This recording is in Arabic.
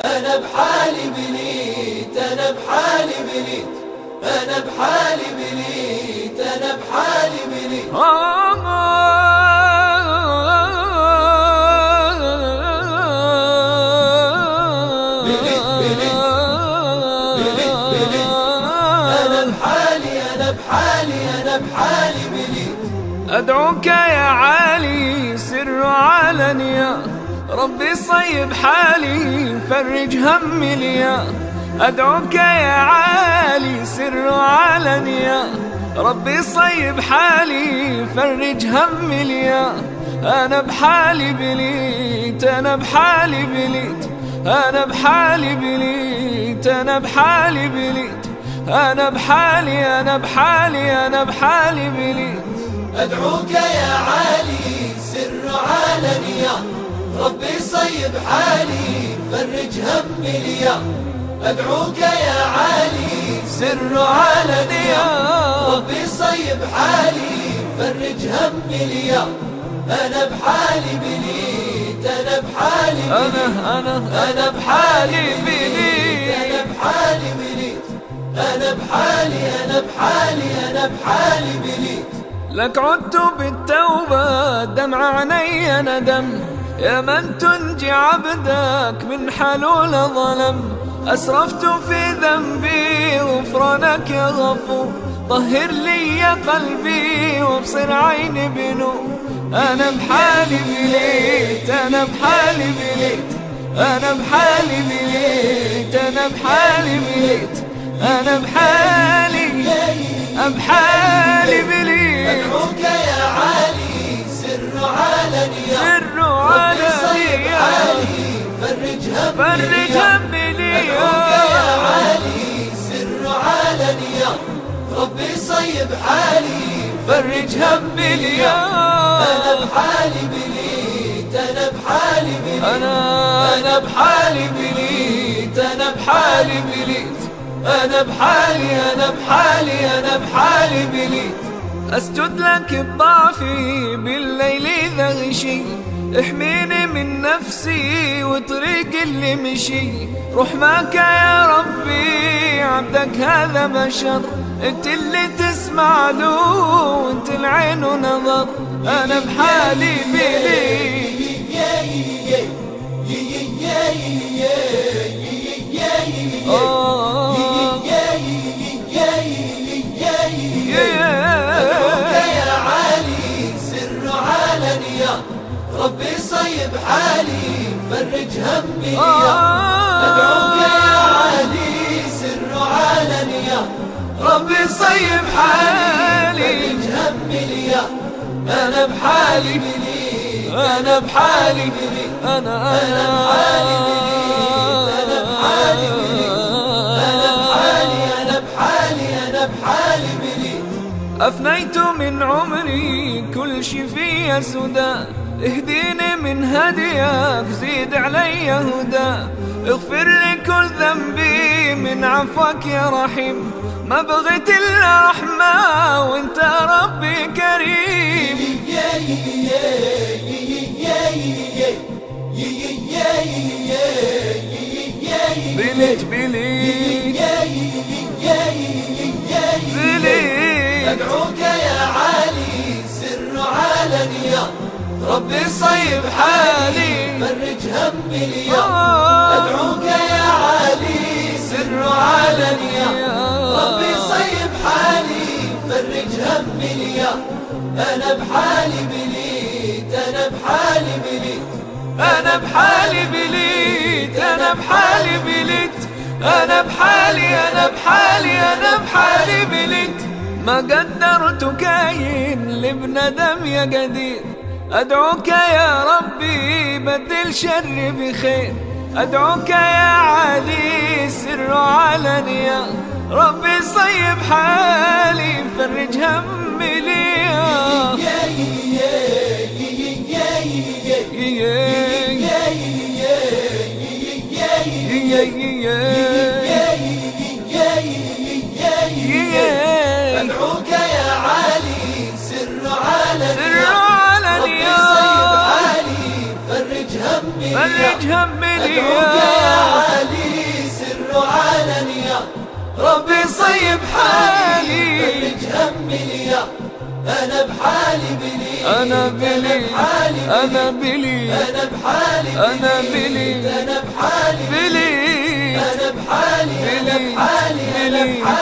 أنا بحالي بليت، أنا بحالي بليت، أنا بحالي بليت، أنا بحالي بليت. بليت بليت بليت بليت. أنا بحالي، أنا بحالي، أنا بحالي بليت. أدعوك يا عالي سر علنيا، ربي صيب حالي فرج همي ليا. أدعوك يا عالي سر علنيا، ربي صيب حالي فرج همي ليا. أنا بحالي بليت، أنا بحالي بليت، أنا بحالي بليت، أنا بحالي بليت، أنا بحالي، أنا بحالي، أنا بحالي بليت. أدعوك يا عالي سر علنيا، ربي صيب حالي فرج همي ليا. أدعوك يا عالي سر علنيا، ربي صيب حالي فرج همي ليا. أنا بحالي بليت، أنا بحالي بليت، أنا بحالي بليت، أنا بحالي بليت، أنا بحالي، أنا بحالي، أنا بحالي بليت. لك عدت بالتوبة دمع عيني ندم، يا من تنجي عبدك من حلول ظلم. أسرفت في ذنبي غفرانك يا غفور، طهر لي قلبي وابصر عيني بنور. أنا بحالي بليت، أنا بحالي بليت، أنا بحالي بليت، أنا بحالي بليت، أنا بحالي، بحالي بليت. أدعوك يا عالي سر علنيا، سر ربي صيب علنيا، حالي فرج همي ليا. أدعوك يا عالي سر علنيا، ربي صيب حالي فرج همي ليا. أنا بحالي بليت، أنا بحالي بليت، أنا بحالي بليت، أنا بحالي بليت، أنا بحالي، أنا بحالي، أنا بحالي بليت. أسجد لك بضعفي بالليل إذا غشي، احميني من نفسي وطريق اللي مشي. رحمك يا ربي عبدك هذا بشر، انت اللي تسمع له وانت العين ونظر. أنا بحالي بليت، أدعوك يا عالي سر علنيا، ربي صيب حالي فرج همي ليا. أدعوك يا عالي سر علنيا، ربي صيب حالي فرج همي ليا. أنا بحالي بليت، أنا بحالي بليت، أنا بحالي بليت، أنا بحالي بليت، أنا بحالي، أنا بحالي، أنا بحالي بليت. أفنيت من عمري كل شي فيا سدى، اهديني من هديك زيد علي هدى. اغفر لي كل ذنبي من عفوك يا رحيم، ما بغيت إلا رحمة وانت ربي كريم. بليت بليت بليت. أدعوك يا عالي سر علنيا، ربي صيب حالي فرج همي ليا. أدعوك يا عالي سر علنيا، ربي صيب حالي فرج همي ليا. أنا بحالي بليت، أنا بحالي بليت، أنا بحالي بليت، أنا بحالي بليت، أنا بحالي، أنا بحالي، أنا بحالي بليت. ما قدرت كاين لابن دم يا قدير، أدعوك يا ربي بدل شر بخير. أدعوك يا عالي سر علنيا، ربي صيب حالي فرج همي ليا. أدعوك يا عالي سر علنيا، ربي علنيا، صيب حالي فرج همي ليا. فرج همي أدعوك يا ليا. عالي ربي صيب حالي. فرج همي اليوم أنا بحالي بليت، أنا بليت، أنا بليت، أنا بحالي أنا بليت، أنا بحالي بليت، أنا بحالي أنا بليت، بحالي أنا بليت. بحالي